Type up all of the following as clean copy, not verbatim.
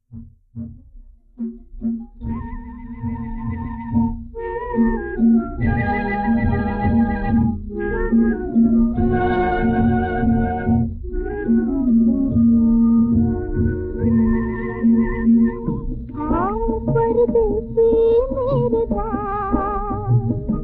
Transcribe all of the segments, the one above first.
परदेसी मेरे दाम,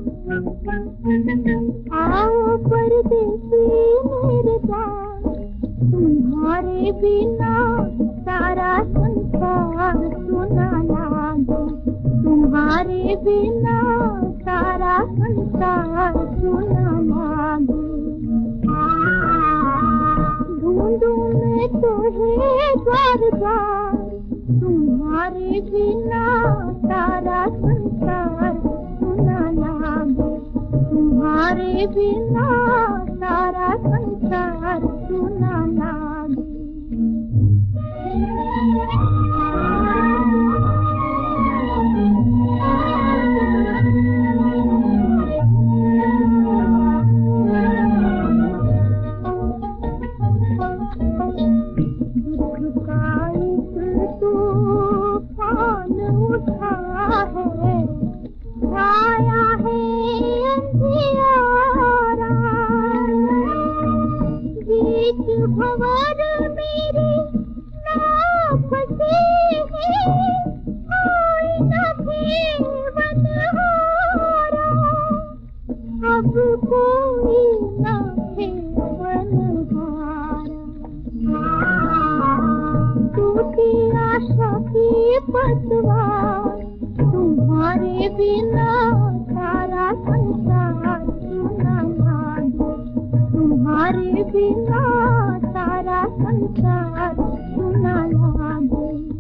आओ परदेसी मेरे दाम, तुम्हारे बिना सारा संसार सुना लागे, तुम्हारे बिना सारा संसार सुना लागे। ढूंढूं मैं तुम्हें बार बार, तुम्हारे बिना सारा संसार सुना लागे, तुम्हारे बिना सारा संसार सुना लागे। दुख का एक तूफान उठा है, छाया है अंधियारा, बीच भंवर मेरी नाव फंसी है, कोई न भी बनहारा, अब कोई न भी बनहारा। टूटी आशा की पतवार, तुम्हारे बिना सारा संसार सुना लागे, तुम्हारे बिना सारा संसार सुना लागे।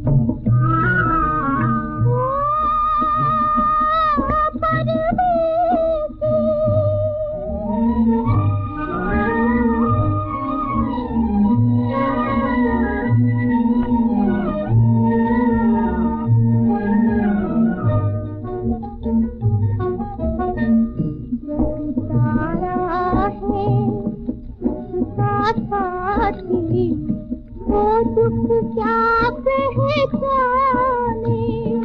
साथी वो दुख क्या पहचाने,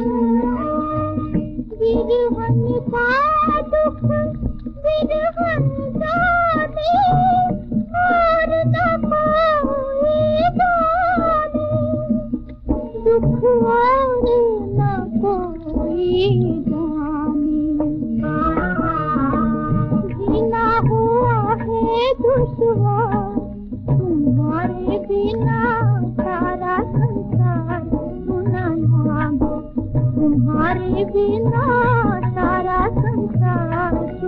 विरहन का दुख विरहन जाने, और न कोई जाने, दुख और न कोई जाने। जीना हुआ है दुश्वार, तुम्हारे बिना सारा संसार सुना लागे, तुम्हारे बिना सारा संसार